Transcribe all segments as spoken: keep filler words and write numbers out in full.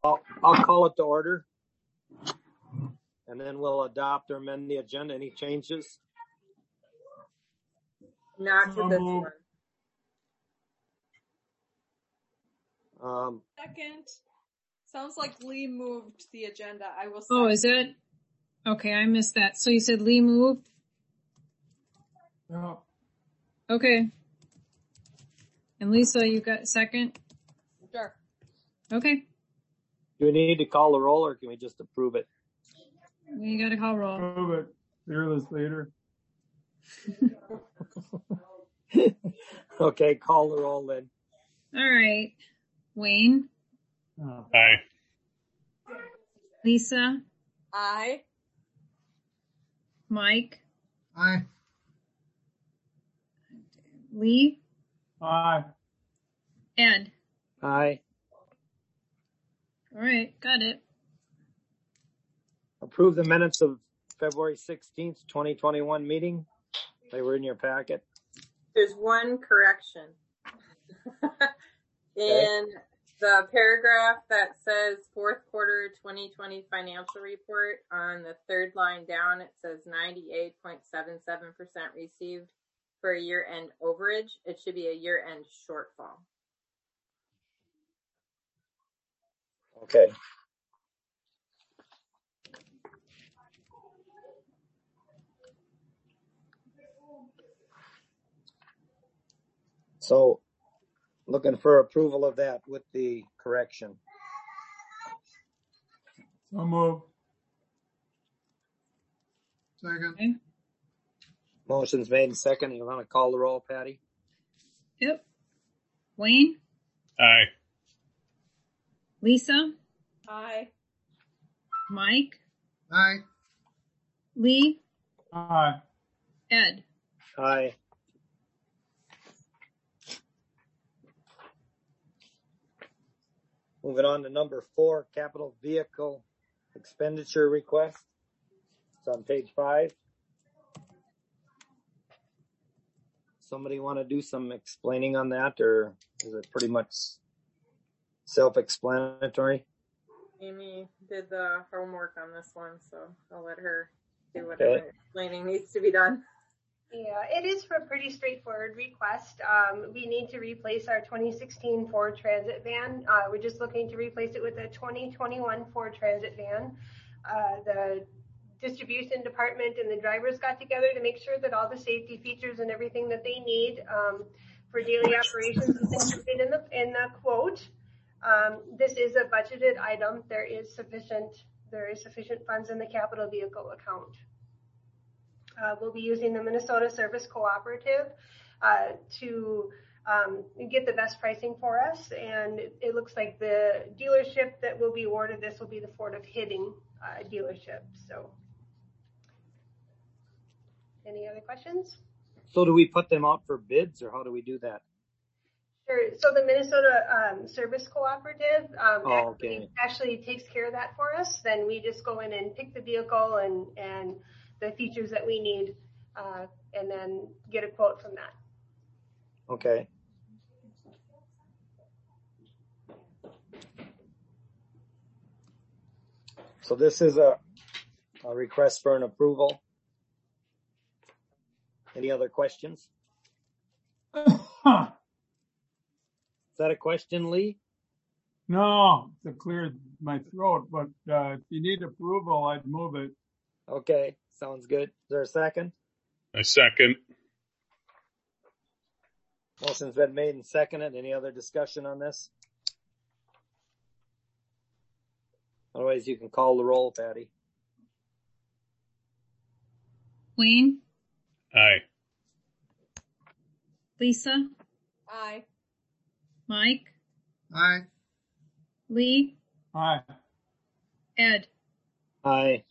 I'll, I'll call it to order. And then we'll adopt or amend the agenda. Any changes? Not to this one. Um, Second. Sounds like Lee moved the agenda. I will second. Oh, is it? Okay, I missed that. So you said Lee moved? Yeah. Okay. And Lisa, you got second? Sure. Okay. do we need to call the roll or can we just approve it? You got to call roll. Prove it. Fearless leader. Okay, call the roll then. All right. Wayne? Oh. Aye. Lisa? Aye. Mike? Aye. Lee? Aye. Ed? Aye. All right, got it. Approve the minutes of February sixteenth, twenty twenty-one meeting. They were in your packet. There's one correction. In the paragraph that says fourth quarter twenty twenty financial report, on the third line down, it says ninety-eight point seven seven percent received for a year-end overage. It should be a year-end shortfall. Okay. So looking for approval of that with the correction. So move. Second. Okay. Motion's made and second. You want to call the roll, Patty? Yep. Wayne? Aye. Lisa? Aye. Mike? Aye. Lee? Aye. Ed? Aye. Moving on to number four, capital vehicle expenditure request. It's on page five. Somebody want to do some explaining on that, or is it pretty much self-explanatory? Amy did the homework on this one, so I'll let her do whatever Okay. explaining needs to be done. Yeah, it is for a pretty straightforward request. Um, we need to replace our twenty sixteen Ford Transit van. Uh, we're just looking to replace it with a twenty twenty-one Ford Transit van. Uh, the distribution department and the drivers got together to make sure that all the safety features and everything that they need um, for daily operations is included in the in the quote. Um, this is a budgeted item. There is sufficient there is sufficient funds in the capital vehicle account. Uh, we'll be using the Minnesota Service Cooperative uh, to um, get the best pricing for us, and it, it looks like the dealership that will be awarded this will be the Ford of Hidding uh, dealership. So, any other questions? So do we put them out for bids, or how do we do that? Sure. So the Minnesota um, Service Cooperative um, Oh, actually, okay. actually takes care of that for us. Then we just go in and pick the vehicle and and the features that we need, uh, and then get a quote from that. Okay. So this is a, a request for an approval. Any other questions? Is that a question, Lee? No, to clear my throat, but uh, if you need approval, I'd move it. Okay, sounds good. Is there a second? I second. Motion's been made and seconded. Any other discussion on this? Otherwise, you can call the roll, Patty. Wayne? Aye. Lisa? Aye. Mike? Aye. Lee? Aye. Ed? Aye.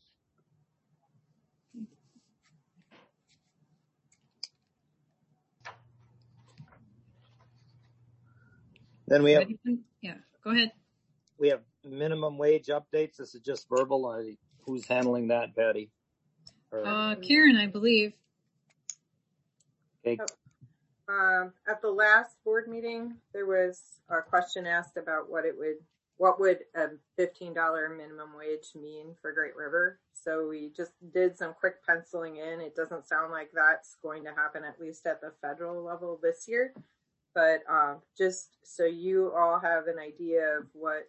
Then we have Yeah, go ahead. we have minimum wage updates. This is just verbal. Uh, Who's handling that, Patty? Or, Uh, Karen, I believe. okay. Um, at the last board meeting, there was a question asked about what it would, what would a fifteen dollars minimum wage mean for Great River. So we just did some quick penciling in. It doesn't sound like that's going to happen, at least at the federal level this year. But um, just so you all have an idea of what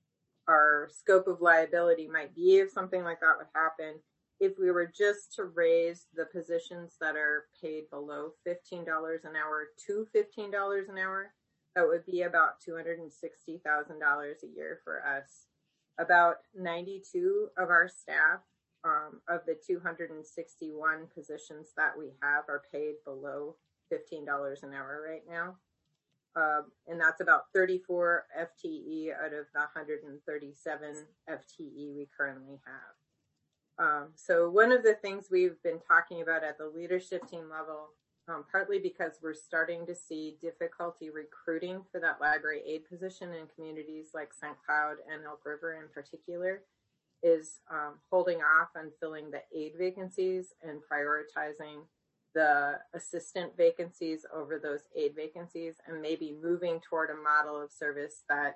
our scope of liability might be if something like that would happen, if we were just to raise the positions that are paid below fifteen dollars an hour to fifteen dollars an hour, that would be about two hundred sixty thousand dollars a year for us. About ninety-two of our staff, um, of the two hundred sixty-one positions that we have, are paid below fifteen dollars an hour right now. Um, and that's about thirty-four F T E out of the one hundred thirty-seven F T E we currently have. Um, so one of the things we've been talking about at the leadership team level, um, partly because we're starting to see difficulty recruiting for that library aide position in communities like Saint Cloud and Elk River in particular, is um, holding off on filling the aide vacancies and prioritizing the assistant vacancies over those aide vacancies, and maybe moving toward a model of service that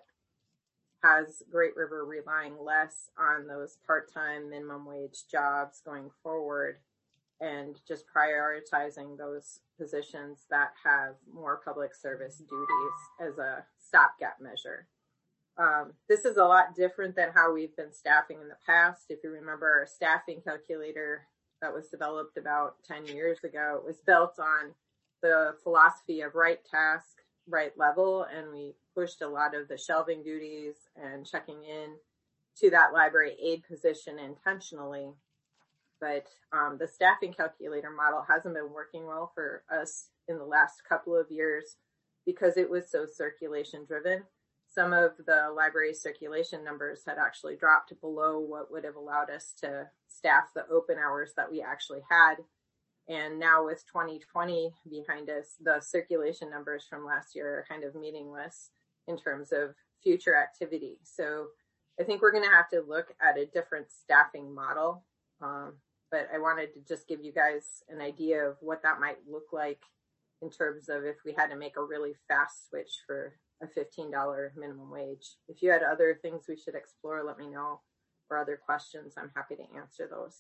has Great River relying less on those part-time minimum wage jobs going forward, and just prioritizing those positions that have more public service duties as a stopgap measure. Um, this is a lot different than how we've been staffing in the past. If you remember, our staffing calculator that was developed about ten years ago, it was built on the philosophy of right task, right level, and we pushed a lot of the shelving duties and checking in to that library aide position intentionally. But um, the staffing calculator model hasn't been working well for us in the last couple of years because it was so circulation driven. Some of the library circulation numbers had actually dropped below what would have allowed us to staff the open hours that we actually had. And now with twenty twenty behind us, the circulation numbers from last year are kind of meaningless in terms of future activity. So I think we're going to have to look at a different staffing model. Um, but I wanted to just give you guys an idea of what that might look like in terms of if we had to make a really fast switch for a fifteen dollars minimum wage. If you had other things we should explore, let me know, or other questions. I'm happy to answer those.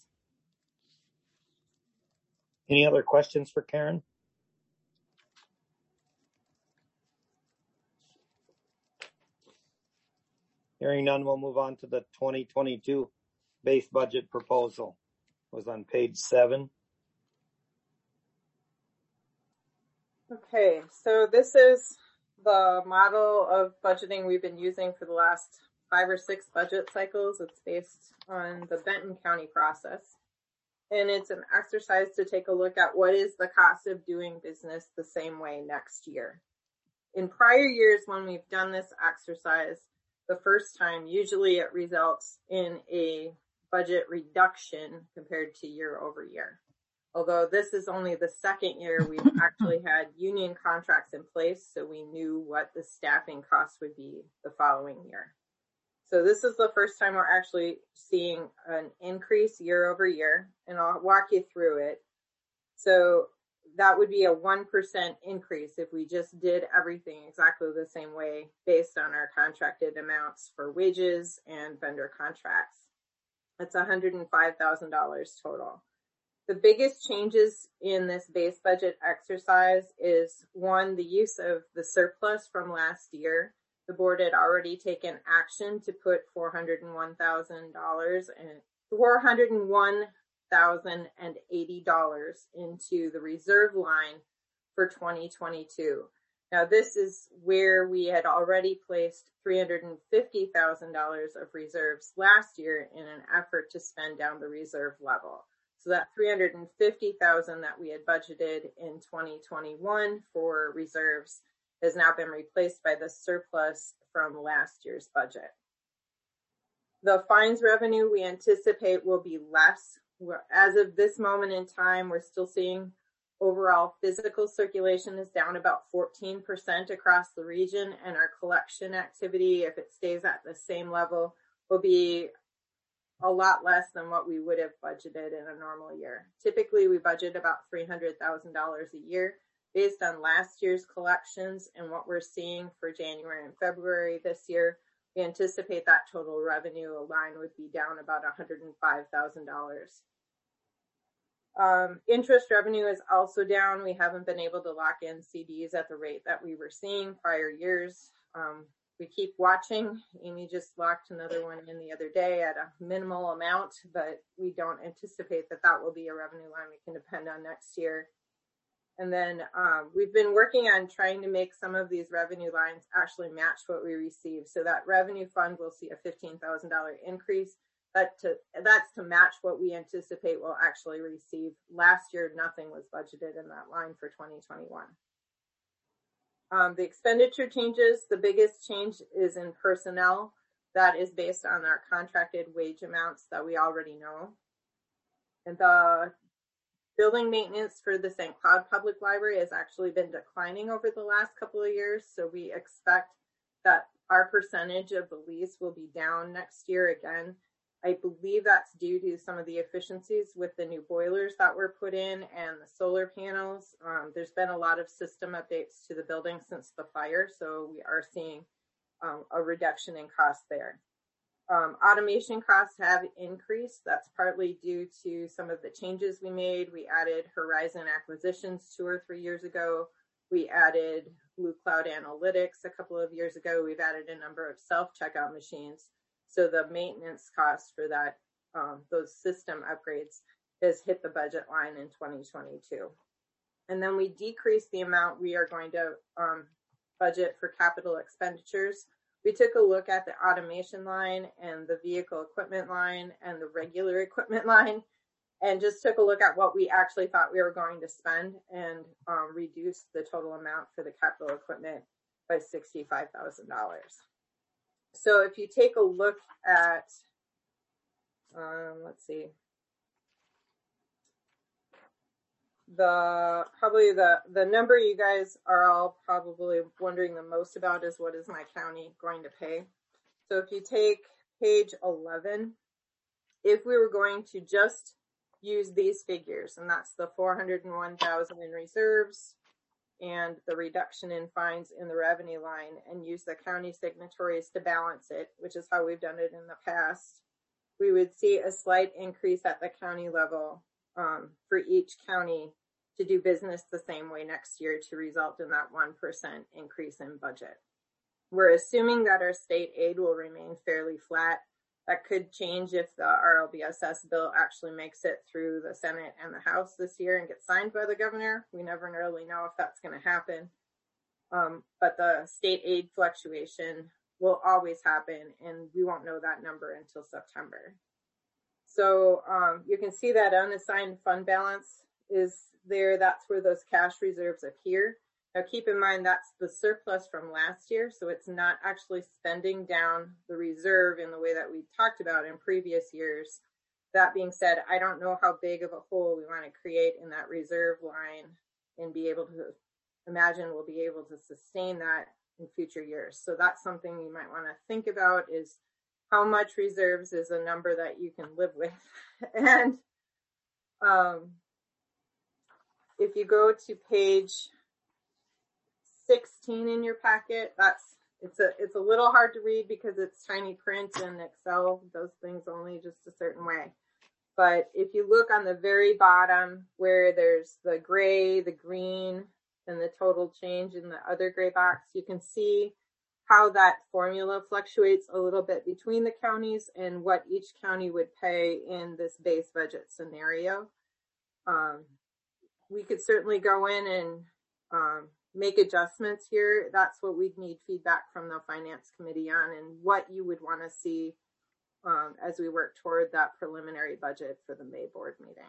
Any other questions for Karen? Hearing none, we'll move on to the twenty twenty-two base budget proposal. It was on page seven. Okay, so this is the model of budgeting we've been using for the last five or six budget cycles. It's based on the Benton County process. And it's an exercise to take a look at what is the cost of doing business the same way next year. In prior years, when we've done this exercise the first time, usually it results in a budget reduction compared to year over year. Although this is only the second year we've actually had union contracts in place, so we knew what the staffing costs would be the following year. So this is the first time we're actually seeing an increase year over year, and I'll walk you through it. So that would be a one percent increase if we just did everything exactly the same way based on our contracted amounts for wages and vendor contracts. That's one hundred five thousand dollars total. The biggest changes in this base budget exercise is, one, the use of the surplus from last year. The board had already taken action to put four hundred one thousand dollars and four hundred one thousand eighty dollars into the reserve line for twenty twenty-two. Now, this is where we had already placed three hundred fifty thousand dollars of reserves last year in an effort to spend down the reserve level. So that three hundred fifty thousand dollars that we had budgeted in twenty twenty-one for reserves has now been replaced by the surplus from last year's budget. The fines revenue we anticipate will be less. As of this moment in time, we're still seeing overall physical circulation is down about fourteen percent across the region, and our collection activity, if it stays at the same level, will be a lot less than what we would have budgeted in a normal year. Typically, we budget about three hundred thousand dollars a year. Based on last year's collections and what we're seeing for January and February this year, we anticipate that total revenue line would be down about one hundred five thousand dollars. Um, interest revenue is also down. We haven't been able to lock in C Ds at the rate that we were seeing prior years. Um, we keep watching. Amy just locked another one in the other day at a minimal amount, but we don't anticipate that that will be a revenue line we can depend on next year. And then um, we've been working on trying to make some of these revenue lines actually match what we receive. So that revenue fund will see a fifteen thousand dollars increase. That to, that's to match what we anticipate we'll actually receive. Last year, nothing was budgeted in that line for twenty twenty-one. Um, the expenditure changes, the biggest change is in personnel. That is based on our contracted wage amounts that we already know. And the building maintenance for the Saint Cloud Public Library has actually been declining over the last couple of years. So we expect that our percentage of the lease will be down next year again. I believe that's due to some of the efficiencies with the new boilers that were put in and the solar panels. Um, there's been a lot of system updates to the building since the fire, so we are seeing um, a reduction in cost there. Um, automation costs have increased. That's partly due to some of the changes we made. We added Horizon Acquisitions two or three years ago. We added Blue Cloud Analytics a couple of years ago. We've added a number of self-checkout machines. So the maintenance cost for that, um, those system upgrades has hit the budget line in twenty twenty-two. And then we decreased the amount we are going to um, budget for capital expenditures. We took a look at the automation line and the vehicle equipment line and the regular equipment line and just took a look at what we actually thought we were going to spend and um, reduced the total amount for the capital equipment by sixty-five thousand dollars. So if you take a look at, um, let's see, the probably the the number you guys are all probably wondering the most about is what is my county going to pay. So if you take page eleven, if we were going to just use these figures, and that's the four hundred one thousand in reserves and the reduction in fines in the revenue line, and use the county signatories to balance it, which is how we've done it in the past, we would see a slight increase at the county level um, for each county to do business the same way next year to result in that one percent increase in budget. We're assuming that our state aid will remain fairly flat. That could change if the R L B S S bill actually makes it through the Senate and the House this year and gets signed by the governor. We never really know if that's going to happen. Um, but the state aid fluctuation will always happen, and we won't know that number until September. So um, you can see that unassigned fund balance is there. That's where those cash reserves appear. Now, keep in mind, that's the surplus from last year, so it's not actually spending down the reserve in the way that we talked about in previous years. That being said, I don't know how big of a hole we want to create in that reserve line and be able to imagine we'll be able to sustain that in future years. So that's something you might want to think about, is how much reserves is a number that you can live with. And um, if you go to page sixteen in your packet, that's it's a it's a little hard to read because it's tiny print and Excel does things only just a certain way. But if you look on the very bottom where there's the gray, the green, and the total change in the other gray box, you can see how that formula fluctuates a little bit between the counties and what each county would pay in this base budget scenario. Um, we could certainly go in and um, make adjustments here. That's what we'd need feedback from the finance committee on, and what you would want to see um, as we work toward that preliminary budget for the May board meeting.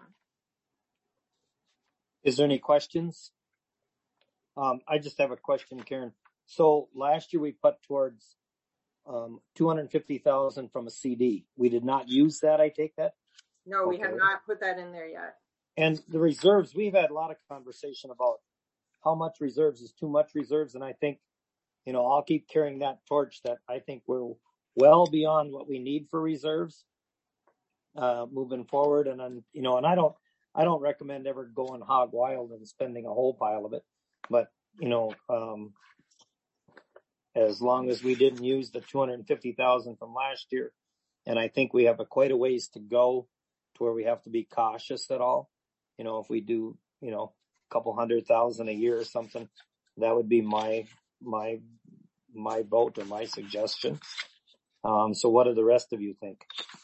Is there any questions? Um, I just have a question, Karen. So last year we put towards um, two hundred fifty thousand from a C D. We did not use that, I take that? No, we Okay. have not put that in there yet. And the reserves, we've had a lot of conversation about how much reserves is too much reserves. And I think, you know, I'll keep carrying that torch that I think we're well beyond what we need for reserves uh, moving forward. And then, you know, and I don't, I don't recommend ever going hog wild and spending a whole pile of it. But, you know, um, as long as we didn't use the two hundred fifty thousand from last year. And I think we have a quite a ways to go to where we have to be cautious at all. You know, if we do, you know, a couple hundred thousand a year or something, that would be my, my, my vote or my suggestion. Um, so what do the rest of you think?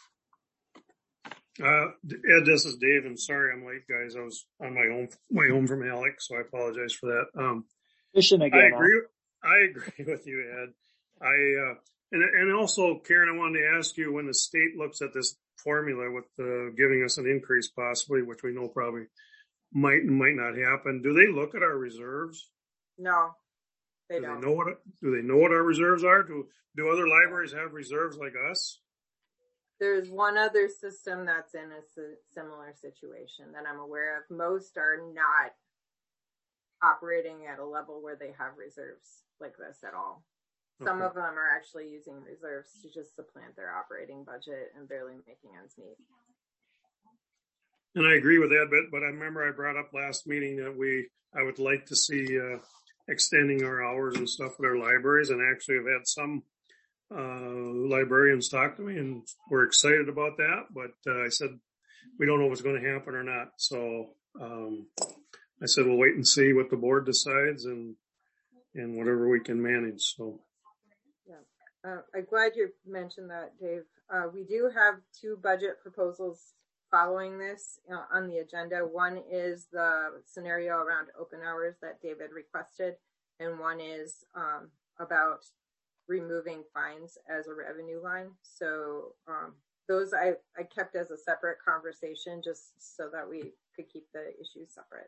Uh, Ed, this is Dave, and sorry I'm late, guys. I was on my own way home from Halleck, so I apologize for that. Um, Fishing again. I agree. Huh? I agree with you, Ed. I uh, and and also, Karen, I wanted to ask you, when the state looks at this formula with uh, giving us an increase possibly, which we know probably might and might not happen, do they look at our reserves? No, they do don't. They know what, do they know what our reserves are? Do do other libraries have reserves like us? There's one other system that's in a similar situation that I'm aware of. Most are not operating at a level where they have reserves like this at all. Some Okay. of them are actually using reserves to just supplant their operating budget and barely making ends meet. And I agree with that, but, but I remember I brought up last meeting that we, I would like to see, uh, extending our hours and stuff with our libraries, and actually have had some, uh, librarians talk to me and we're excited about that, but, uh, I said, we don't know what's going to happen or not. So, um, I said, we'll wait and see what the board decides and, and whatever we can manage. So. Uh, I'm glad you mentioned that, Dave. Uh, we do have two budget proposals following this uh, on the agenda. One is the scenario around open hours that David requested, and one is um, about removing fines as a revenue line. So um, those I, I kept as a separate conversation just so that we could keep the issues separate.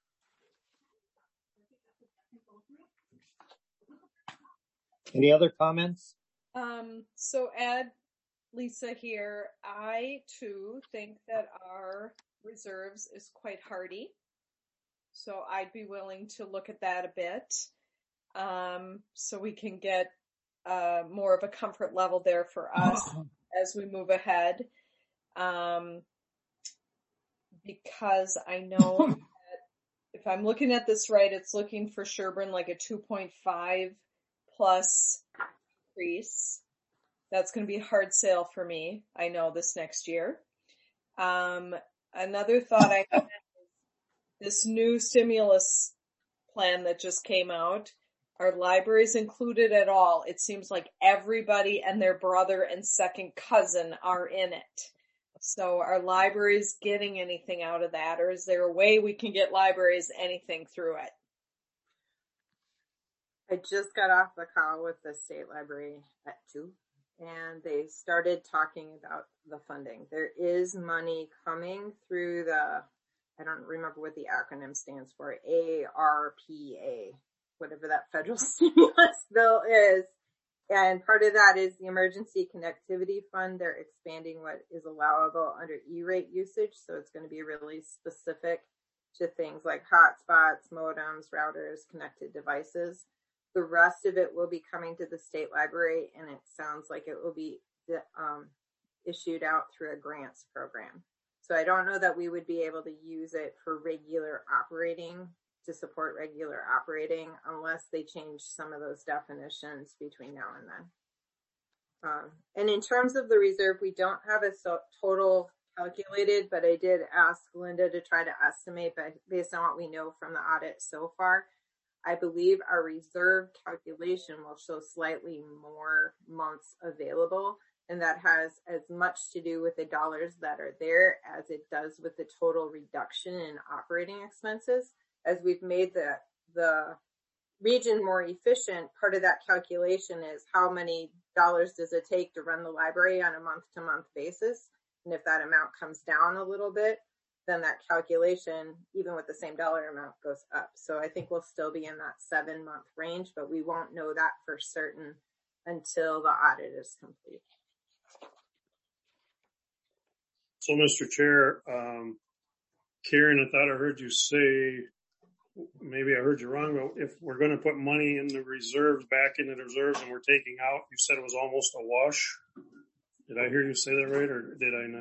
Any other comments? Um, so Ed, Lisa here, I too think that our reserves is quite hardy. So I'd be willing to look at that a bit. Um, so we can get, uh, more of a comfort level there for us as we move ahead. Um, because I know that if I'm looking at this right, it's looking for Sherburne like a two point five plus increase. That's going to be a hard sale for me. I know this next year. Um, another thought I have is this new stimulus plan that just came out. Are libraries included at all? It seems like everybody and their brother and second cousin are in it. So are libraries getting anything out of that, or is there a way we can get libraries anything through it? I just got off the call with the state library at two, and they started talking about the funding. There is money coming through the, I don't remember what the acronym stands for, A R P A, whatever that federal stimulus bill is. And part of that is the Emergency Connectivity Fund. They're expanding what is allowable under E-rate usage. So it's going to be really specific to things like hotspots, modems, routers, connected devices. The rest of it will be coming to the state library, and it sounds like it will be um, issued out through a grants program. So I don't know that we would be able to use it for regular operating, to support regular operating, unless they change some of those definitions between now and then. Um, and in terms of the reserve, we don't have a so total calculated, but I did ask Linda to try to estimate, but based on what we know from the audit so far, I believe our reserve calculation will show slightly more months available, and that has as much to do with the dollars that are there as it does with the total reduction in operating expenses. As we've made the, the region more efficient, part of that calculation is how many dollars does it take to run the library on a month-to-month basis. And if that amount comes down a little bit, then that calculation, even with the same dollar amount, goes up. So I think we'll still be in that seven month range, but we won't know that for certain until the audit is complete. So, Mister Chair, um, Karen, I thought I heard you say, maybe I heard you wrong, but if we're going to put money in the reserves, back into the reserves, and we're taking out, you said it was almost a wash. Did I hear you say that right, or did I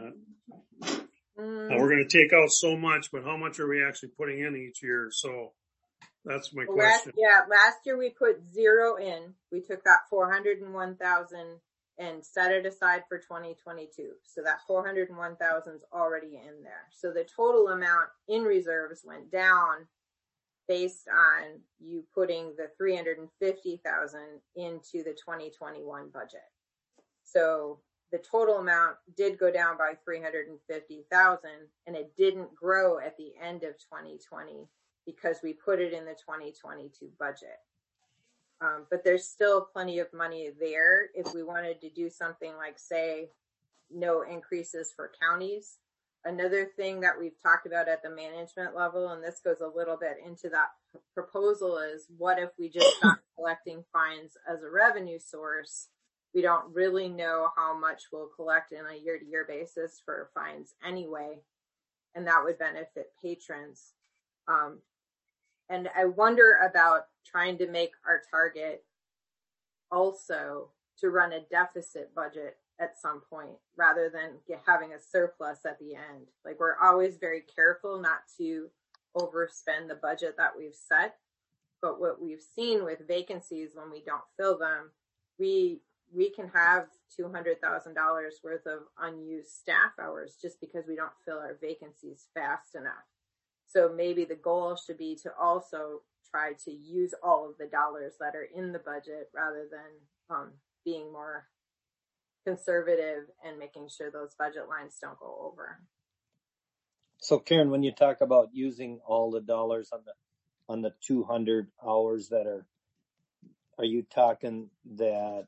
not? Now, we're going to take out so much, but how much are we actually putting in each year? So That's my Last, question. yeah, last year we put zero in. We took that four hundred one thousand and set it aside for twenty twenty-two. So that four hundred one thousand is already in there. So the total amount in reserves went down based on you putting the three hundred fifty thousand into the twenty twenty-one budget. So the total amount did go down by three hundred fifty thousand, and it didn't grow at the end of twenty twenty because we put it in the twenty twenty-two budget. Um, but there's still plenty of money there if we wanted to do something like, say, no increases for counties. Another thing that we've talked about at the management level, and this goes a little bit into that proposal, is what if we just start collecting fines as a revenue source? We don't really know how much we'll collect in a year-to-year basis for fines anyway, and that would benefit patrons. Um, and I wonder about trying to make our target also to run a deficit budget at some point rather than get, having a surplus at the end. Like, we're always very careful not to overspend the budget that we've set. But what we've seen with vacancies when we don't fill them, we we can have two hundred thousand dollars worth of unused staff hours just because we don't fill our vacancies fast enough. So maybe the goal should be to also try to use all of the dollars that are in the budget rather than um, being more conservative and making sure those budget lines don't go over. So Karen, when you talk about using all the dollars on the on the two hundred hours that are, are you talking that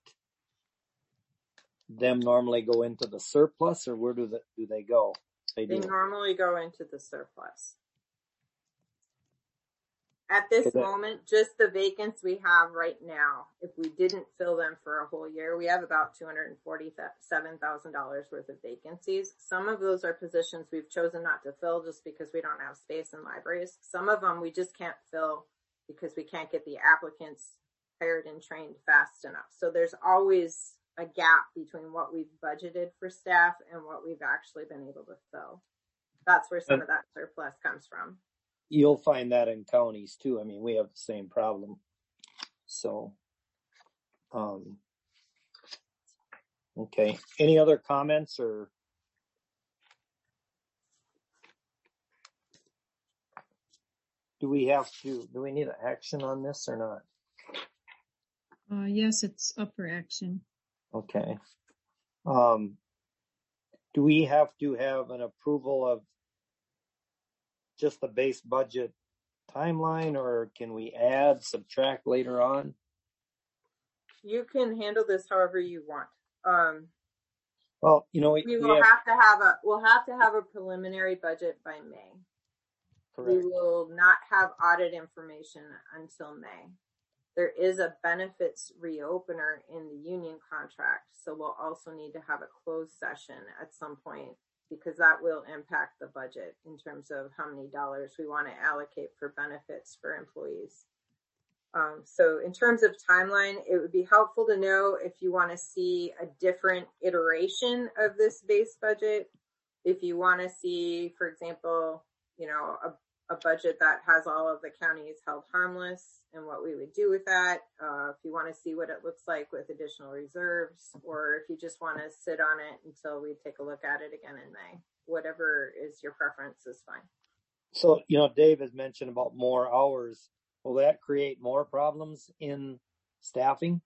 them normally go into the surplus, or where do they, do they go? They, They do. normally go into the surplus. At this Okay. moment, just the vacants we have right now, if we didn't fill them for a whole year, we have about two hundred forty-seven thousand dollars worth of vacancies. Some of those are positions we've chosen not to fill just because we don't have space in libraries. Some of them we just can't fill because we can't get the applicants hired and trained fast enough. So there's always a gap between what we've budgeted for staff and what we've actually been able to fill. That's where some of that surplus comes from. You'll find that in counties too. I mean, we have the same problem. So, um, okay. Any other comments or? Do we have to, do we need an action on this or not? Uh, yes, it's up for action. Okay. Um, do we have to have an approval of just the base budget timeline, or can we add, subtract later on? You can handle this however you want. Um, Well, you know, we, we we will have, have to have a, we'll have to have a preliminary budget by May. correct. We will not have audit information until May. There is a benefits reopener in the union contract, so we'll also need to have a closed session at some point because that will impact the budget in terms of how many dollars we want to allocate for benefits for employees. Um, so in terms of timeline, it would be helpful to know if you want to see a different iteration of this base budget. If you want to see, for example, you know, a, a budget that has all of the counties held harmless and what we would do with that. Uh, if you want to see what it looks like with additional reserves, or if you just want to sit on it until we take a look at it again in May, whatever is your preference is fine. So, you know, Dave has mentioned about more hours. Will that create more problems in staffing?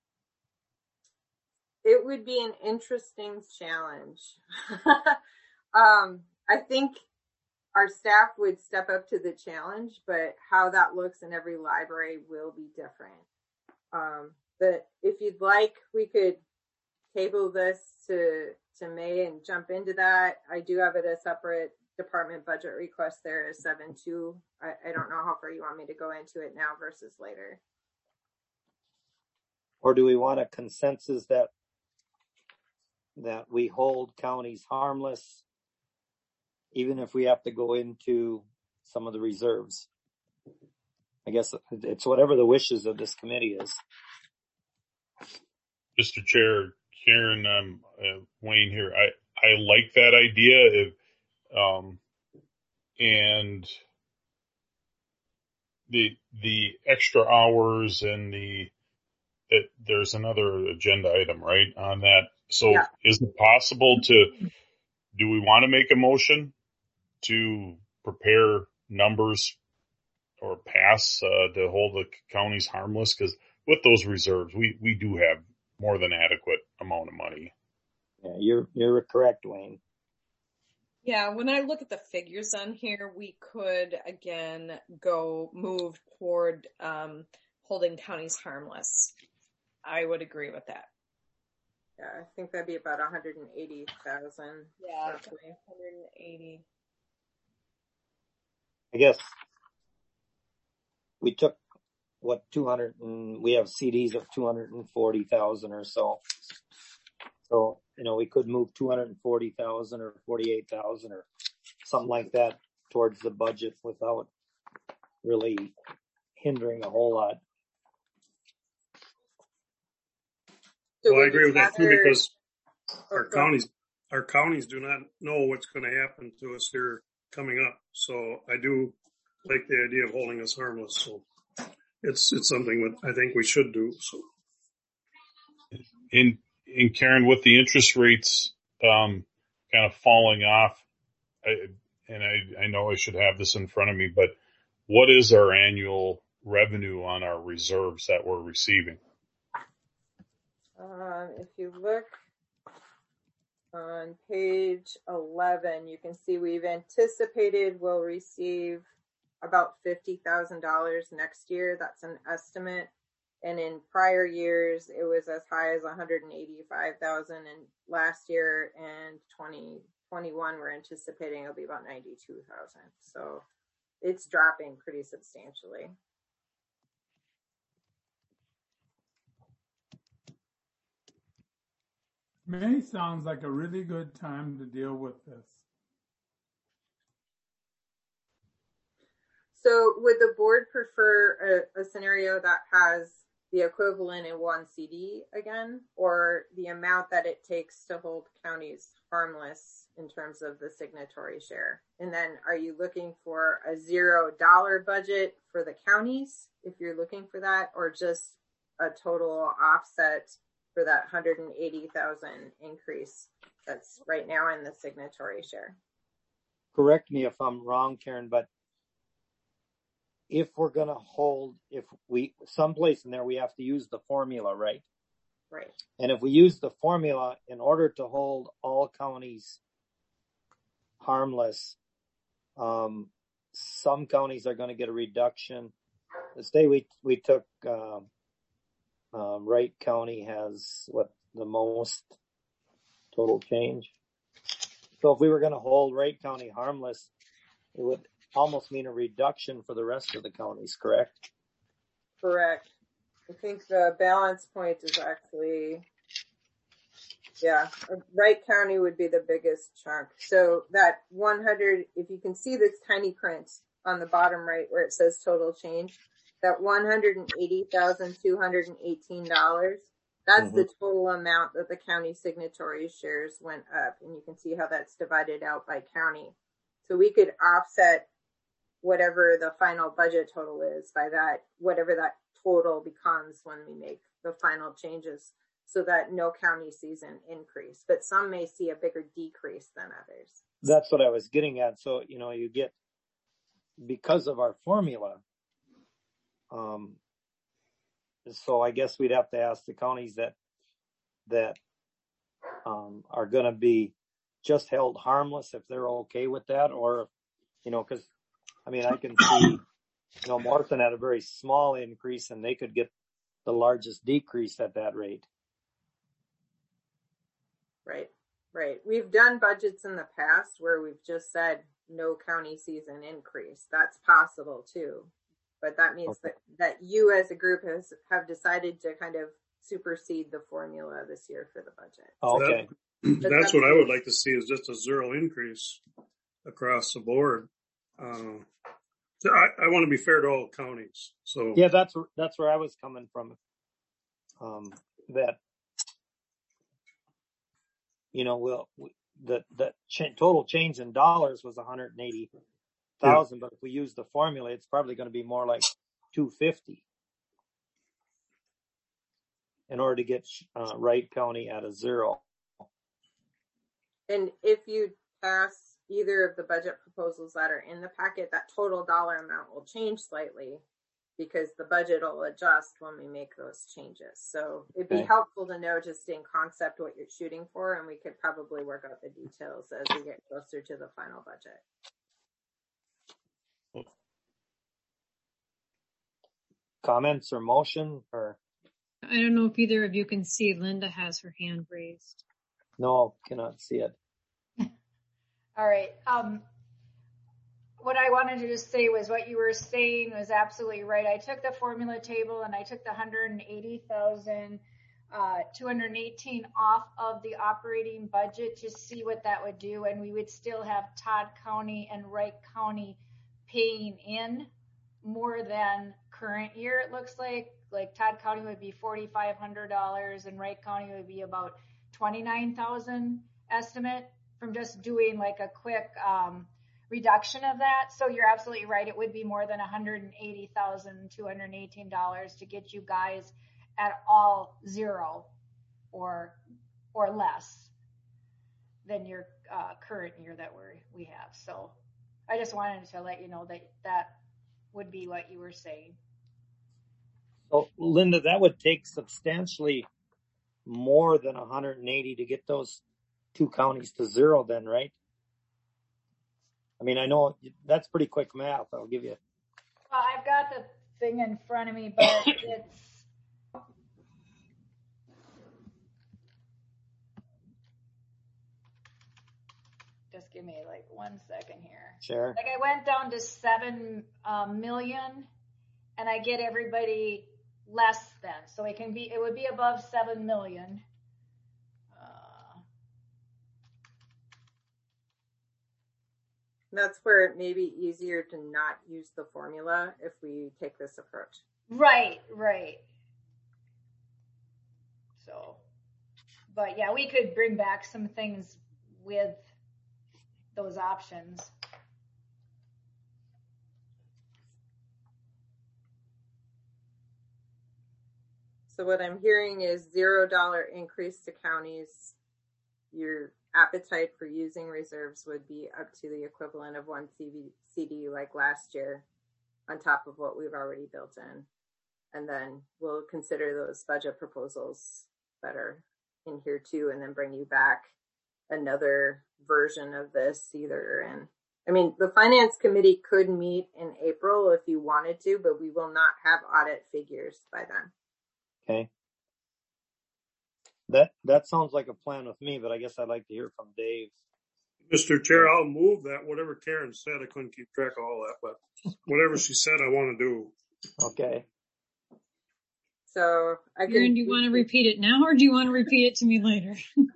It would be an interesting challenge. um, I think our staff would step up to the challenge, but how that looks in every library will be different. Um, but if you'd like, we could table this to, to May and jump into that. I do have it a separate department budget request there as seven two. I, I don't know how far you want me to go into it now versus later. Or do we want a consensus that that we hold counties harmless, even if we have to go into some of the reserves? I guess it's whatever the wishes of this committee is. Mister Chair, Karen, um, uh, Wayne here. I, I like that idea. If, um, and the, the extra hours and the, it, there's another agenda item, right, on that. So Yeah. is it possible to, do we want to make a motion to prepare numbers or pass, uh, to hold the counties harmless? Cause with those reserves, we, we do have more than adequate amount of money. Yeah, you're, you're correct, Wayne. Yeah, when I look at the figures on here, we could again go move toward um, holding counties harmless. I would agree with that. Yeah, I think that'd be about one hundred eighty thousand. Yeah, roughly. one hundred eighty. I guess we took what two hundred and we have C Ds of two hundred forty thousand or so. So, you know, we could move two hundred forty thousand or forty-eight thousand or something like that towards the budget without really hindering a whole lot. So Well, I would agree you with that too, rather- because Oh, our go ahead. counties, our counties do not know what's going to happen to us here coming up. So I do like the idea of holding us harmless. So it's, it's something that I think we should do. So. In, in Karen, with the interest rates, um, kind of falling off, I, and I, I know I should have this in front of me, but what is our annual revenue on our reserves that we're receiving? Um, if you look on page eleven, you can see we've anticipated we'll receive about fifty thousand dollars next year. That's an estimate. And in prior years, it was as high as one hundred eighty-five thousand dollars. And last year and twenty twenty-one, we're anticipating it'll be about ninety-two thousand dollars. So it's dropping pretty substantially. May sounds like a really good time to deal with this. So would the board prefer a, a scenario that has the equivalent in one C D again, or the amount that it takes to hold counties harmless in terms of the signatory share? And then are you looking for a zero dollar budget for the counties if you're looking for that, or just a total offset for that one hundred eighty thousand increase that's right now in the signatory share? Correct me if I'm wrong, Karen, but if we're going to hold, if we, someplace in there, we have to use the formula, right? Right. And if we use the formula in order to hold all counties harmless, um, some counties are going to get a reduction. Let's say we, we took, um, uh, Wright County has what the most total change. So if we were going to hold Wright County harmless, it would almost mean a reduction for the rest of the counties, correct? Correct. I think the balance point is actually, yeah, Wright County would be the biggest chunk. So that one hundred, if you can see this tiny print on the bottom right where it says total change, that one hundred eighty thousand two hundred eighteen dollars, that's mm-hmm. the total amount that the county signatory shares went up. And you can see how that's divided out by county. So we could offset whatever the final budget total is by that, whatever that total becomes when we make the final changes, so that no county sees an increase, but some may see a bigger decrease than others. That's what I was getting at. So, you know, you get, because of our formula, um, so I guess we'd have to ask the counties that, that, um, are going to be just held harmless if they're okay with that, or, you know, cause I mean, I can see, you know, Morrison had a very small increase and they could get the largest decrease at that rate. Right, right. We've done budgets in the past where we've just said no county sees an increase. That's possible too. But that means okay. that, that you as a group has have decided to kind of supersede the formula this year for the budget. Okay. That, that's, that's what I would like to see, is just a zero increase across the board. Uh, so I, I want to be fair to all counties. So yeah, that's that's where I was coming from. Um, that you know, we'll we, the the ch- total change in dollars was one hundred eighty thousand, yeah. But if we use the formula, it's probably going to be more like two fifty in order to get uh, Wright County at a zero. And if you pass either of the budget proposals that are in the packet, that total dollar amount will change slightly because the budget will adjust when we make those changes. So it'd be Okay. helpful to know just in concept what you're shooting for, and we could probably work out the details as we get closer to the final budget. Comments or motion or I don't know if either of you can see. Linda has her hand raised. no, cannot see it. All right. Um, what I wanted to just say was what you were saying was absolutely right. I took the formula table and I took the one hundred eighty thousand uh, two hundred eighteen off of the operating budget to see what that would do, and we would still have Todd County and Wright County paying in more than current year. It looks like like Todd County would be forty-five hundred dollars and Wright County would be about twenty-nine thousand estimate from just doing like a quick um, reduction of that. So you're absolutely right. It would be more than one hundred eighty thousand two hundred eighteen dollars to get you guys at all zero or or less than your uh, current year that we we have. So I just wanted to let you know that that would be what you were saying. So Linda, that would take substantially more than one hundred eighty to get those two counties to zero then, right? I mean, I know that's pretty quick math. I'll give you. Well, I've got the thing in front of me, but it's just give me like one second here. Sure. Like I went down to seven um, million, and I get everybody less than, so it can be. It would be above seven million. Uh, That's where it may be easier to not use the formula if we take this approach. right, right. So, but yeah, we could bring back some things with those options. So what I'm hearing is zero dollar increase to counties. Your appetite for using reserves would be up to the equivalent of one C D like last year on top of what we've already built in. And then we'll consider those budget proposals that are in here too, and then bring you back another version of this either. And I mean, the finance committee could meet in April if you wanted to, but we will not have audit figures by then. Okay. That that sounds like a plan with me, but I guess I'd like to hear from Dave. Mister Chair, I'll move that. Whatever Karen said, I couldn't keep track of all that, but whatever she said, I want to do. Okay. So I can. Karen, do you want to repeat it now, or do you want to repeat it to me later?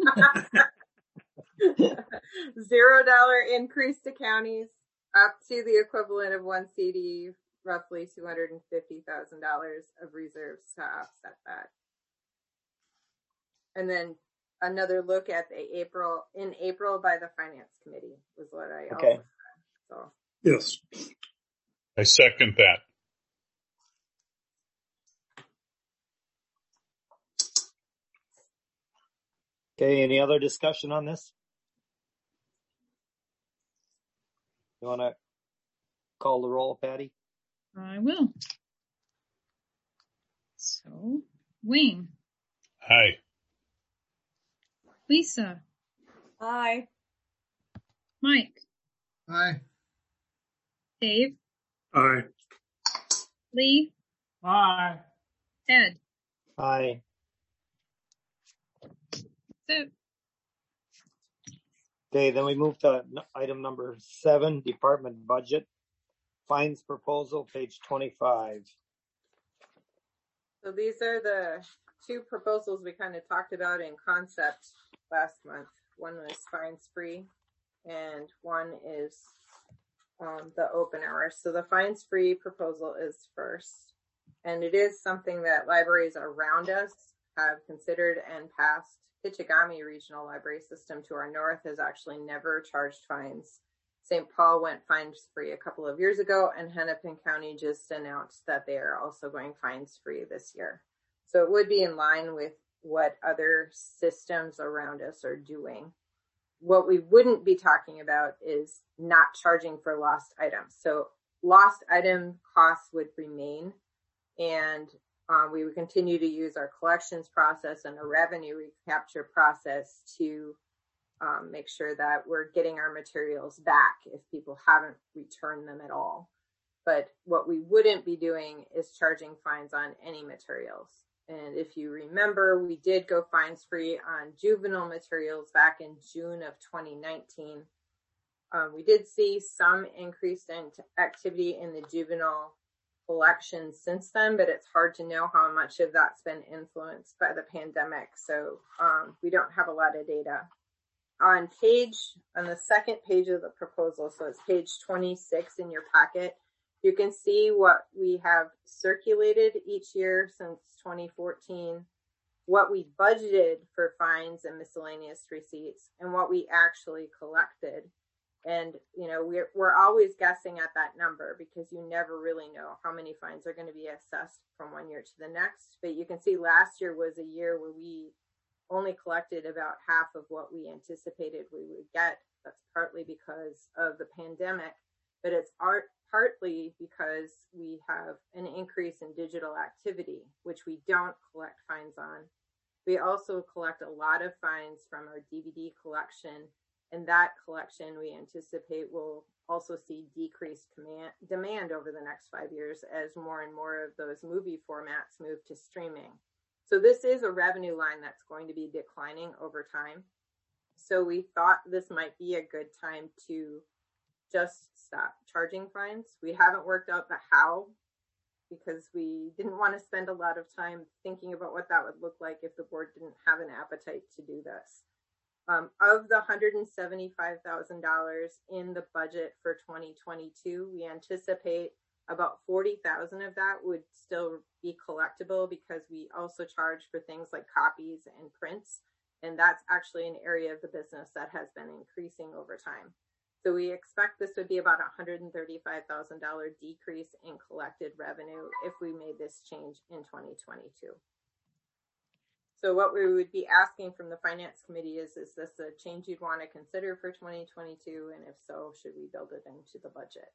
Zero dollar increase to counties up to the equivalent of one C D, roughly two hundred fifty thousand dollars of reserves to offset that. And then another look at the April, in April by the finance committee was what I Okay. also said. So Yes. I second that. Okay, any other discussion on this? You want to call the roll, Patty? I will. So, Wayne, Aye. Lisa, Aye. Mike, Aye. Dave, Aye. Lee, Aye. Ed. Aye. So, Okay, then we move to n- item number seven, department budget. Fines proposal, page twenty-five. So these are the two proposals we kind of talked about in concept last month. One was fines free and one is um, the open hours. So the fines free proposal is first. And it is something that libraries around us have considered and passed. Kichigami Regional Library System to our north has actually never charged fines Saint Paul went fines free a couple of years ago, and Hennepin County just announced that they are also going fines free this year. So it would be in line with what other systems around us are doing. What we wouldn't be talking about is not charging for lost items. So lost item costs would remain, and uh, we would continue to use our collections process and a revenue recapture process to um, make sure that we're getting our materials back if people haven't returned them at all. But what we wouldn't be doing is charging fines on any materials. And if you remember, we did go fines free on juvenile materials back in June of twenty nineteen. Um, we did see some increase in activity in the juvenile collection since then, but it's hard to know how much of that's been influenced by the pandemic. So um, we don't have a lot of data. On page, on the second page of the proposal, so it's page twenty-six in your packet, you can see what we have circulated each year since twenty fourteen, what we budgeted for fines and miscellaneous receipts, and what we actually collected. And, you know, we're, we're always guessing at that number because you never really know how many fines are going to be assessed from one year to the next. But you can see last year was a year where we only collected about half of what we anticipated we would get. That's partly because of the pandemic, but it's art, partly because we have an increase in digital activity, which we don't collect fines on. We also collect a lot of fines from our D V D collection, and that collection we anticipate will also see decreased command, demand over the next five years as more and more of those movie formats move to streaming. So this is a revenue line that's going to be declining over time. So we thought this might be a good time to just stop charging fines. We haven't worked out the how because we didn't want to spend a lot of time thinking about what that would look like if the board didn't have an appetite to do this. Um, of the one hundred seventy-five thousand dollars in the budget for twenty twenty-two, we anticipate about forty thousand dollars of that would still be collectible because we also charge for things like copies and prints. And that's actually an area of the business that has been increasing over time. So we expect this would be about a one hundred thirty-five thousand dollars decrease in collected revenue if we made this change in twenty twenty-two. So what we would be asking from the Finance Committee is, is this a change you'd want to consider for twenty twenty-two? And if so, should we build it into the budget?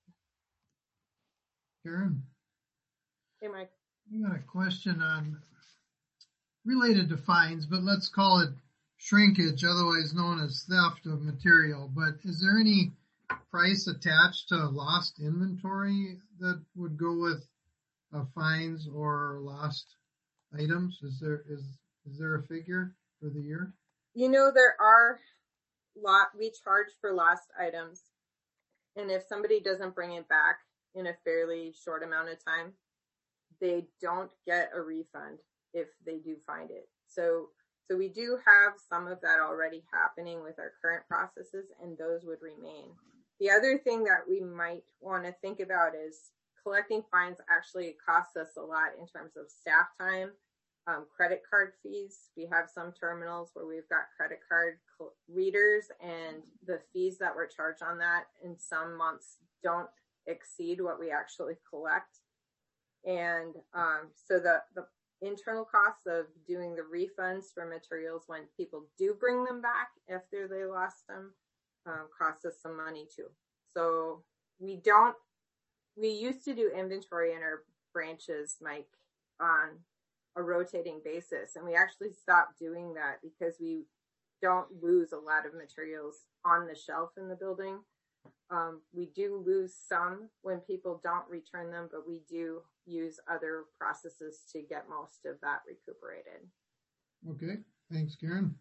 Karen? Hey, Mike. I got a question on, related to fines, but let's call it shrinkage, otherwise known as theft of material. But is there any price attached to lost inventory that would go with uh, fines or lost items? Is there is is there a figure for the year? You know, there are lot we charge for lost items, and if somebody doesn't bring it back in a fairly short amount of time, they don't get a refund if they do find it. So So we do have some of that already happening with our current processes, and those would remain. The other thing that we might want to think about is collecting fines actually costs us a lot in terms of staff time, um, credit card fees. We have some terminals where we've got credit card readers, and the fees that were charged on that in some months don't exceed what we actually collect. And um, so the, the internal costs of doing the refunds for materials when people do bring them back after they lost them um, costs us some money too. So we don't, we used to do inventory in our branches, Mike, on a rotating basis. And we actually stopped doing that because we don't lose a lot of materials on the shelf in the building. Um, we do lose some when people don't return them, but we do use other processes to get most of that recuperated. Okay, thanks, Karen.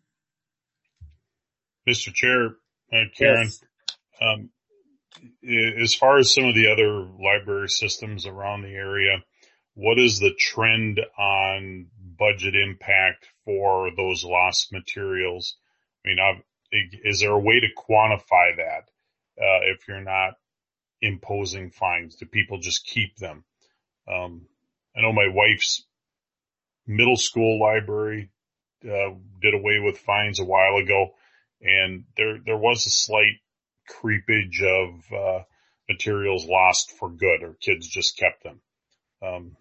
Mister Chair, uh, Karen, Yes. um, as far as some of the other library systems around the area, what is the trend on budget impact for those lost materials? I mean, I've, is there a way to quantify that? Uh, if you're not imposing fines, do people just keep them? Um, I know my wife's middle school library uh, did away with fines a while ago, and there there was a slight creepage of uh, materials lost for good or kids just kept them. Um,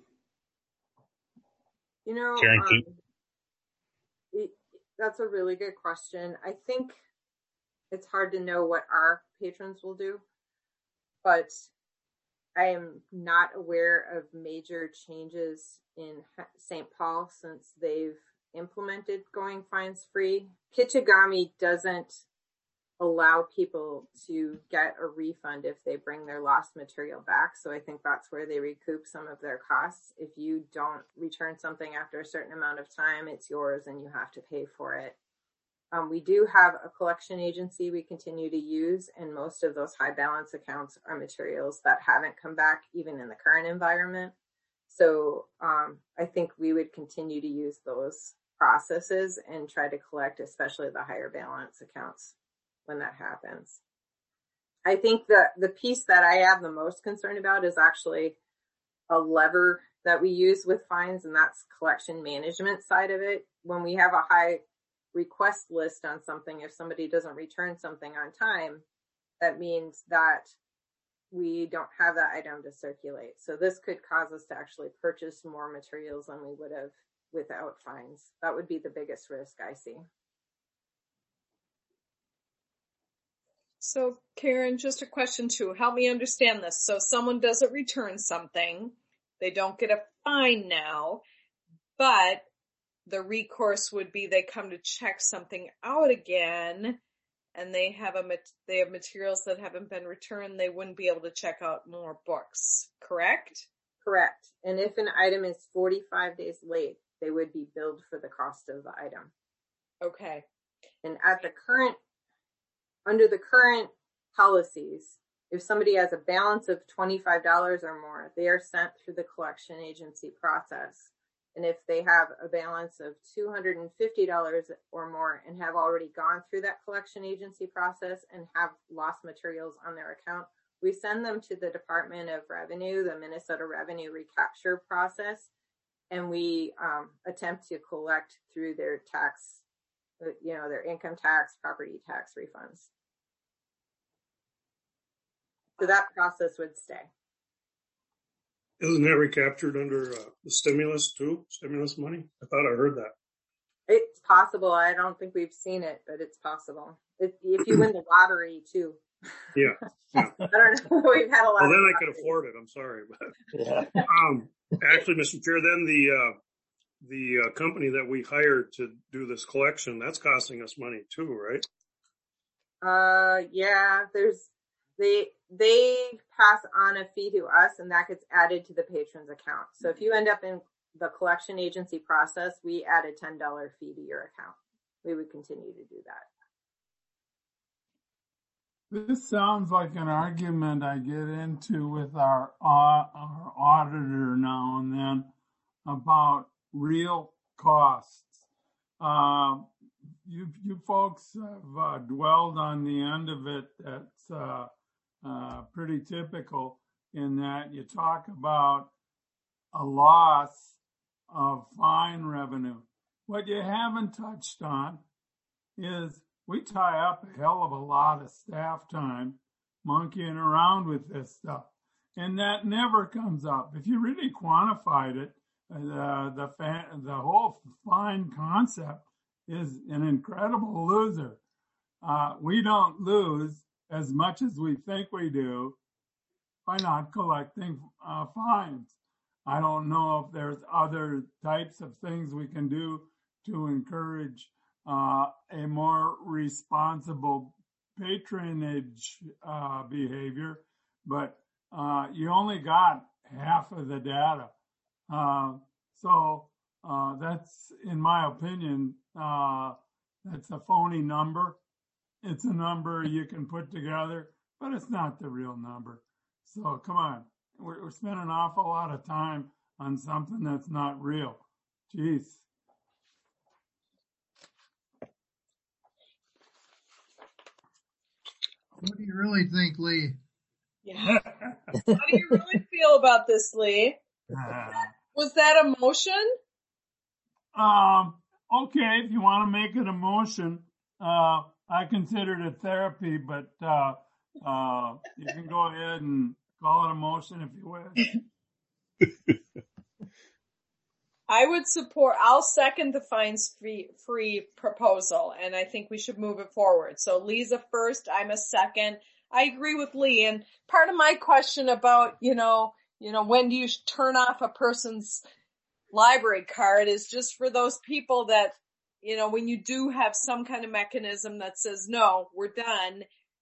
You know, Karen, um, it, that's a really good question. I think it's hard to know what our patrons will do, but I am not aware of major changes in Saint Paul since they've implemented going fines free. Kichigami doesn't allow people to get a refund if they bring their lost material back. So I think that's where they recoup some of their costs. If you don't return something after a certain amount of time, it's yours and you have to pay for it. Um, we do have a collection agency we continue to use, and most of those high balance accounts are materials that haven't come back even in the current environment. So um, I think we would continue to use those processes and try to collect, especially the higher balance accounts when that happens. I think that the piece that I have the most concern about is actually a lever that we use with fines, and that's collection management side of it. When we have a high request list on something, if somebody doesn't return something on time, that means that we don't have that item to circulate. So this could cause us to actually purchase more materials than we would have without fines. That would be the biggest risk I see. So Karen, just a question too. Help me understand this. So someone doesn't return something, they don't get a fine now, but the recourse would be they come to check something out again, and they have a they have materials that haven't been returned. They wouldn't be able to check out more books, correct? Correct. And if an item is forty-five days late, they would be billed for the cost of the item. Okay. And at the current, under the current policies, if somebody has a balance of twenty-five dollars or more, they are sent through the collection agency process. And if they have a balance of two hundred fifty dollars or more and have already gone through that collection agency process and have lost materials on their account, we send them to the Department of Revenue, the Minnesota Revenue Recapture process, and we um, attempt to collect through their tax, you know, their income tax, property tax refunds. So that process would stay. Isn't that recaptured under uh, the stimulus too? Stimulus money? I thought I heard that. It's possible. I don't think we've seen it, but it's possible. If, if you win the lottery too. Yeah. yeah. I don't know. We've had a lot. Well, then of I could afford it. I'm sorry, but Yeah. um, actually, Mister Chair, then the uh, the uh, company that we hired to do this collection, that's costing us money too, right? Uh, yeah. There's they they pass on a fee to us, and that gets added to the patron's account. So if you end up in the collection agency process, we add a ten dollars fee to your account. We would continue to do that. This sounds like an argument I get into with our, uh, our auditor now and then about real costs. Uh, you, you folks have uh, dwelled on the end of it. That's uh, uh, pretty typical in that you talk about a loss of fine revenue. What you haven't touched on is we tie up a hell of a lot of staff time monkeying around with this stuff. And that never comes up. If you really quantified it, uh, the fa- the whole fine concept is an incredible loser. Uh, we don't lose as much as we think we do by not collecting uh, fines. I don't know if there's other types of things we can do to encourage uh, a more responsible patronage uh, behavior, but uh, you only got half of the data. Uh, so uh, that's, in my opinion, uh, that's a phony number. It's a number you can put together, but it's not the real number. So come on, we're, we're spending an awful lot of time on something that's not real. Jeez. What do you really think, Lee? Yeah. How do you really feel about this, Lee? Was that a motion? Um, okay, if you want to make it a motion, uh, I considered it therapy, but uh, uh, you can go ahead and call it a motion if you wish. I would support, I'll second the fines free, free proposal, and I think we should move it forward. So Lee's a first, I'm a second. I agree with Lee. And part of my question about, you know, you know, when do you turn off a person's library card is just for those people that, you know, when you do have some kind of mechanism that says, no, we're done.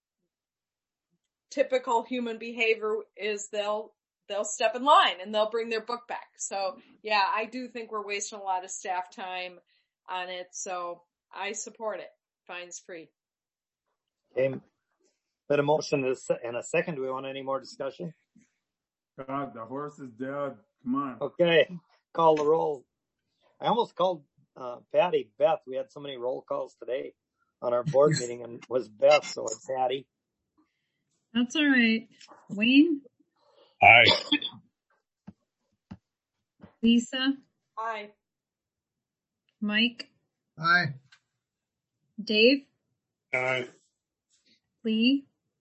Typical human behavior is they'll, they'll step in line and they'll bring their book back. So yeah, I do think we're wasting a lot of staff time on it. So I support it. Fines free. Okay. Been a motion and a second. Do we want any more discussion? God, the horse is dead. Come on. Okay. Call the roll. I almost called uh, Patty Beth. We had so many roll calls today on our board meeting and it was Beth, so it's Patty. That's all right. Wayne? Aye. Lisa? Aye. Mike? Aye. Dave? Aye. Lee?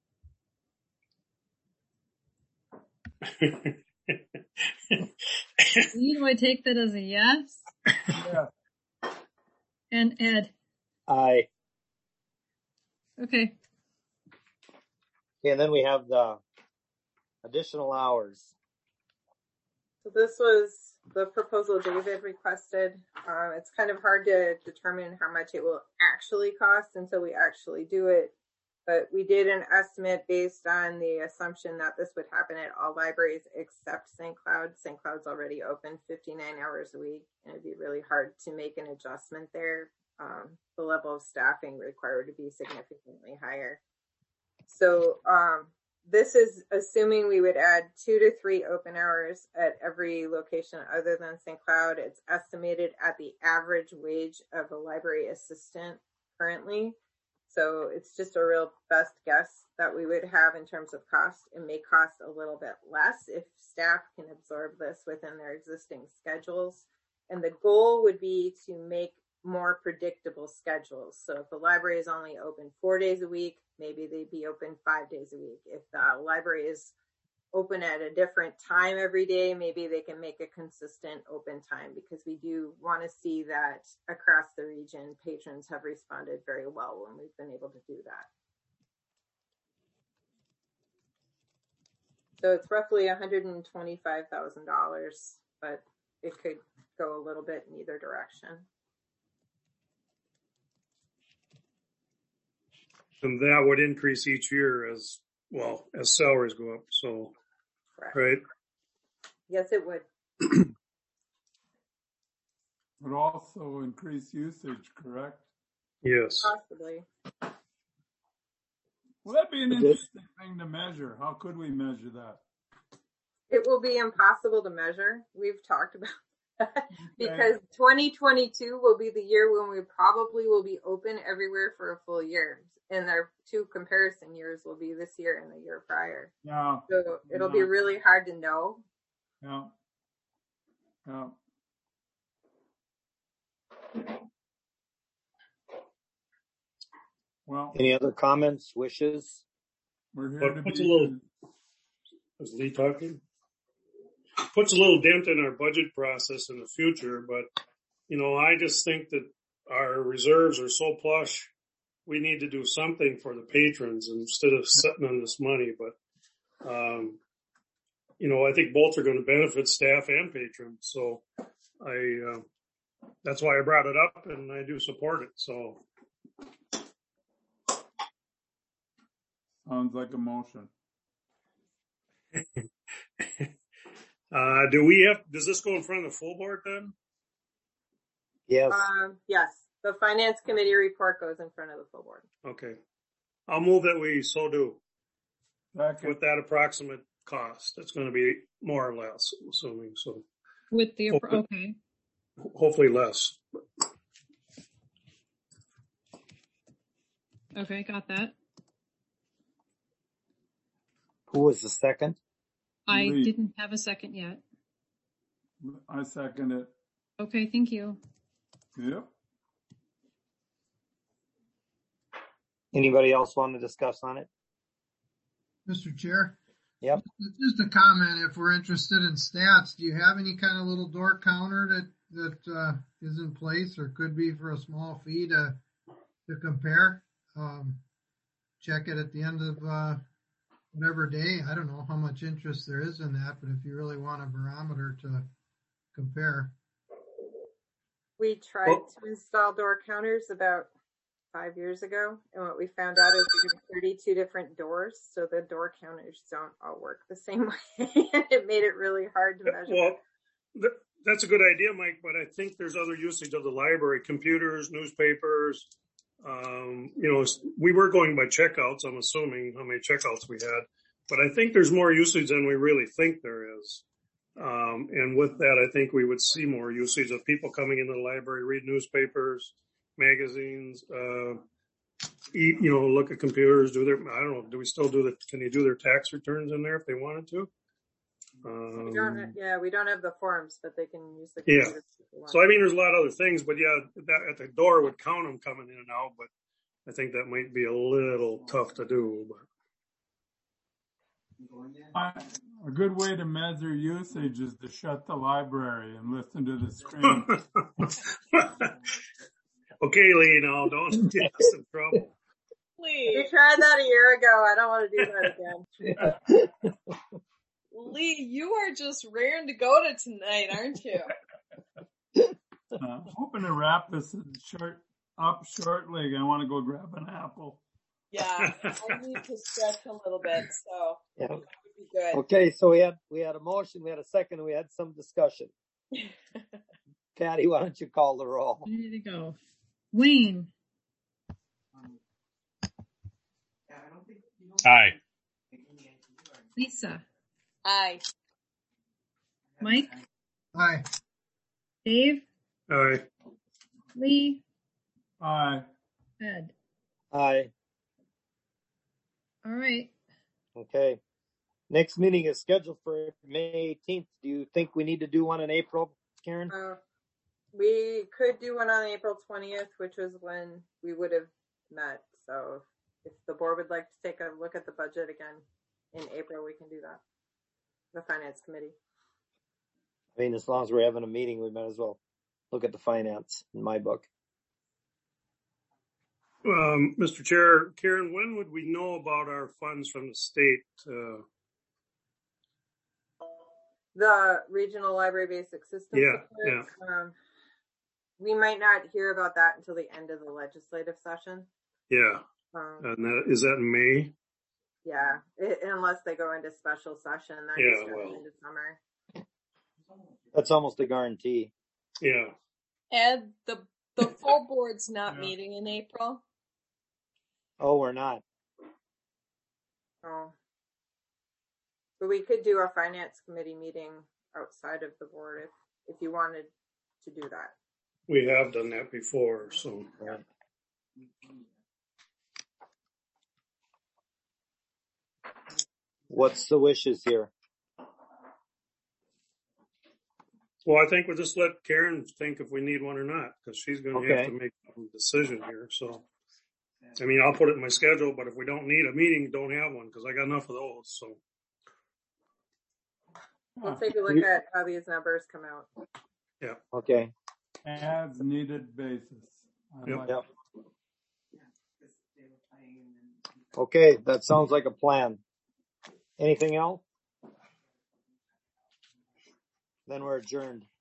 Lee, do I take that as a yes? Yeah. And Ed? Aye. Okay. Okay, and then we have the additional hours. So this was the proposal David requested. Um, it's kind of hard to determine how much it will actually cost until we actually do it. But we did an estimate based on the assumption that this would happen at all libraries except Saint Cloud. Saint Cloud's already open fifty-nine hours a week, and it'd be really hard to make an adjustment there. Um, the level of staffing required to be significantly higher. So um, this is assuming we would add two to three open hours at every location other than Saint Cloud. It's estimated at the average wage of a library assistant currently. So it's just a real best guess that we would have in terms of cost. It may cost a little bit less if staff can absorb this within their existing schedules. And the goal would be to make more predictable schedules. So if the library is only open four days a week, maybe they'd be open five days a week. If the library is open at a different time every day, maybe they can make a consistent open time, because we do want to see that across the region, patrons have responded very well when we've been able to do that. So it's roughly one hundred twenty-five thousand dollars, but it could go a little bit in either direction. And that would increase each year as well as salaries go up. So, Correct. right. Yes, it would. Would also increase usage, correct? Yes. Possibly. Well, that'd be an interesting thing to measure. How could we measure that? It will be impossible to measure. We've talked about that because twenty twenty-two will be the year when we probably will be open everywhere for a full year. And our two comparison years will be this year and the year prior. Yeah. So it'll yeah. be really hard to know. Yeah. Yeah. Well, any other comments, wishes? We're here But to puts be. a little, is Lee talking? Puts a little dent in our budget process in the future, but, you know, I just think that our reserves are so plush, we need to do something for the patrons instead of sitting on this money. But, um, you know, I think both are going to benefit staff and patrons. So I, uh, that's why I brought it up, and I do support it. So. Sounds like a motion. uh, do we have, does this go in front of the full board then? Yes. Um, yes. The finance committee report goes in front of the full board. Okay. I'll move that we so do. Second. With that approximate cost. It's going to be more or less, I'm assuming. So With the, hopefully, okay. hopefully less. Okay, got that. Who was the second? I Lee. didn't have a second yet. I second it. Okay, thank you. Yep. Anybody else want to discuss on it? Mister Chair. Yep. Just a comment, if we're interested in stats, do you have any kind of little door counter that, that, uh, is in place or could be for a small fee to, to compare? Um, check it at the end of, uh, whatever day. I don't know how much interest there is in that, but if you really want a barometer to compare. We tried Well- to install door counters about five years ago, and what we found out is we have thirty-two different doors, so the door counters don't all work the same way. It made it really hard to measure. Well, th- that's a good idea, Mike, but I think there's other usage of the library, computers, newspapers. Um, you know, we were going by checkouts, I'm assuming how many checkouts we had, but I think there's more usage than we really think there is. Um, and with that, I think we would see more usage of people coming into the library, read newspapers, magazines, uh, eat, you know, look at computers, do their, I don't know, do we still do the, can you do their tax returns in there if they wanted to? Um, We don't, yeah, we don't have the forms, but they can use the Yeah. computers if they want. So, I mean, there's a lot of other things, but yeah, that at the door would count them coming in and out, but I think that might be a little tough to do. But I, a good way to measure usage is to shut the library and listen to the screen. Okay, Lee, now don't get us in trouble. We Lee, tried that a year ago. I don't want to do that again. Lee, you are just raring to go to tonight, aren't you? Uh, hoping to wrap this short, up shortly. I want to go grab an apple. Yeah, I need to stretch a little bit, so Yeah. that would be good. Okay, so we had, we had a motion, we had a second, and we had some discussion. Patty, why don't you call the roll? Ready to go. Wayne, Aye. Lisa, Aye. Mike, Aye. Dave, All right. Lee, Aye. Ed. Aye. All right. Okay. Next meeting is scheduled for May eighteenth. Do you think we need to do one in April, Karen? Uh, we could do one on April twentieth, which was when we would have met. So if the board would like to take a look at the budget again in April, we can do that. The finance committee. I mean, as long as we're having a meeting, we might as well look at the finance in my book. Um, Mister Chair, Karen, when would we know about our funds from the state? Uh, The regional library basic system Yeah, support, um, we might not hear about that until the end of the legislative session. yeah. Um, And that, is that in May? yeah, i unless they go into special session, then Yeah, it's start well. into summer. That's almost a guarantee. Yeah. Ed, the the full board's not Yeah. meeting in April. Oh, we're not. Oh. But we could do a finance committee meeting outside of the board if, if you wanted to do that. We have done that before, so. Right. What's the wishes here? Well, I think we'll just let Karen think if we need one or not, because she's going to have Okay. to make a decision here. So, I mean, I'll put it in my schedule, but if we don't need a meeting, don't have one, because I got enough of those. So, We'll take a look at how these numbers come out. Okay. As needed basis. I Yep. like Yep. Okay, that sounds like a plan. Anything else? Then we're adjourned.